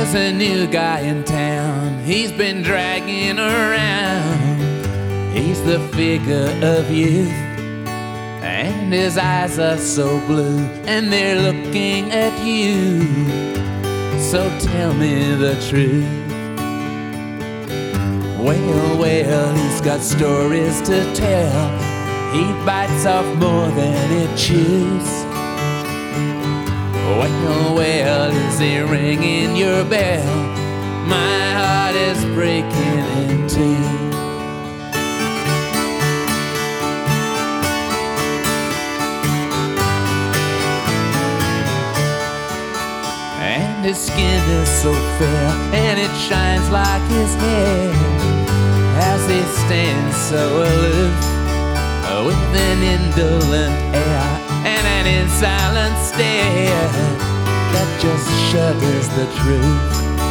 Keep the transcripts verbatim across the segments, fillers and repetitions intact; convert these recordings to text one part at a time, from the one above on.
There's a new guy in town he's been dragging around. He's the figure of youth, and his eyes are so blue, and they're looking at you. So tell me the truth. Well, well, he's got stories to tell. He bites off more than he chews. Well, well, is he ringing your bell? My heart is breaking in two. And his skin is so fair, and it shines like his hair, as he stands so aloof, with an indolent air and an insolent stare that just shudders the truth.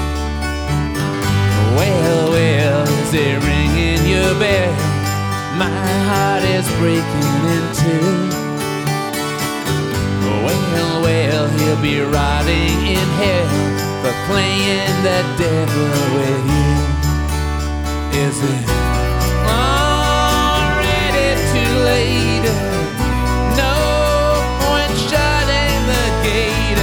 Well, well, is he ringing your bell? My heart is breaking in two. Well, well, he'll be rotting in hell for playing the devil with you. Is it already too late? No point shutting the gate.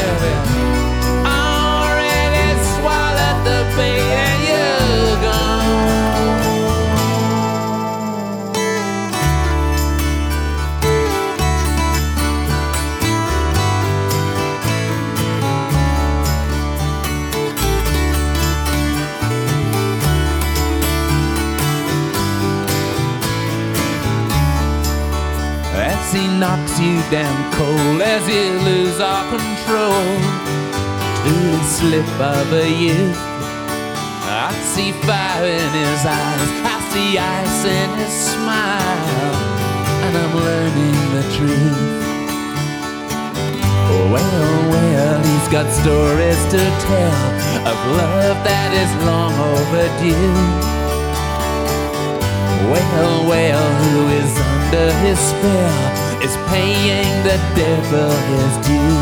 Already swallowed the bait and you're gone. As he knocks you down cold, as you lose all control to the slip of a youth. I see fire in his eyes, I see ice in his smile, and I'm learning the truth. Well, well, he's got stories to tell of love that is long overdue. Well, well, who is under his spell is paying the devil his due.